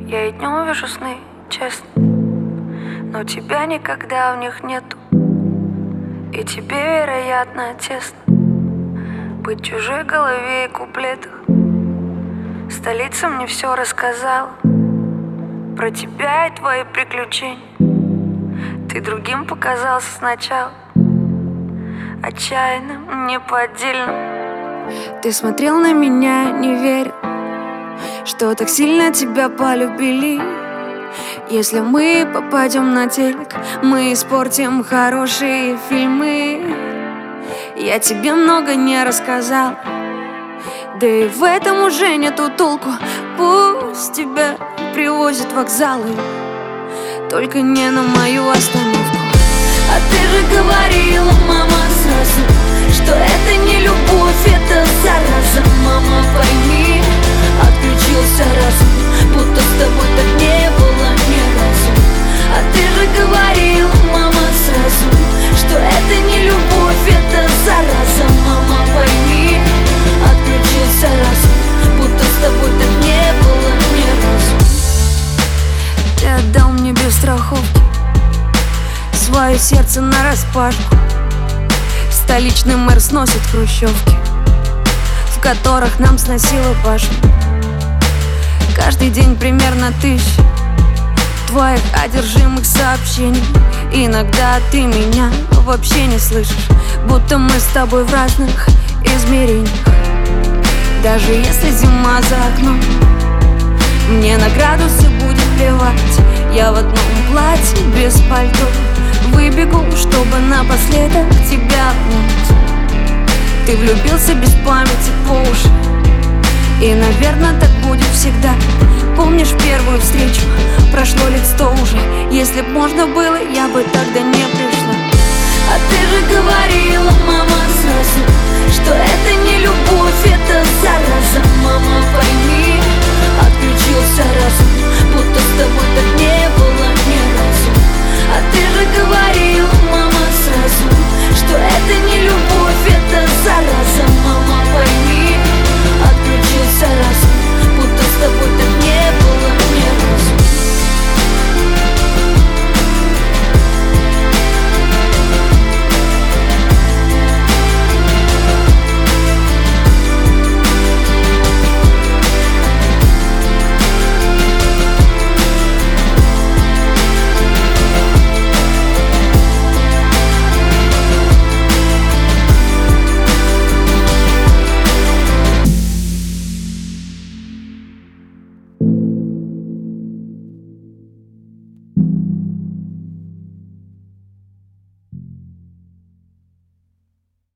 Я и днем вижу сны, честно, но тебя никогда в них нету. И тебе, вероятно, тесно быть в чужой голове и куплетах. Столица мне все рассказала про тебя и твои приключения. Ты другим показался сначала отчаянным, неподдельным. Ты смотрел на меня, не верил, что так сильно тебя полюбили. Если мы попадем на телек, мы испортим хорошие фильмы. Я тебе много не рассказал, да и в этом уже нету толку. Пусть тебя привозят вокзалы, только не на мою остановку. А ты же говорила, мама, сразу, что это не любовь, это зараза. Мама, пойми, отключился разум, будто с тобой так не было ни разу. А ты же говорила, мама, сразу, что это не любовь, это зараза. Мама, пойми, отключился разум, будто с тобой так не было ни разу. Ты отдал мне без страховки свое сердце нараспашку. Столичный мэр сносит хрущевки, в которых нам сносило башню. Каждый день примерно 1000 твоих одержимых сообщений. Иногда ты меня вообще не слышишь, будто мы с тобой в разных измерениях. Даже если зима за окном, мне на градусы будет плевать. Я в одном платье без пальто выбегу, чтобы напоследок тебя обнять. Ты влюбился без памяти по уши, и, наверное, так будет всегда. Помнишь первую встречу? Прошло лет 100 уже. Если б можно было, я бы тогда не пришла. А ты же говорила, мама, сразу, что это не любовь, это зараза. Мама, пойми,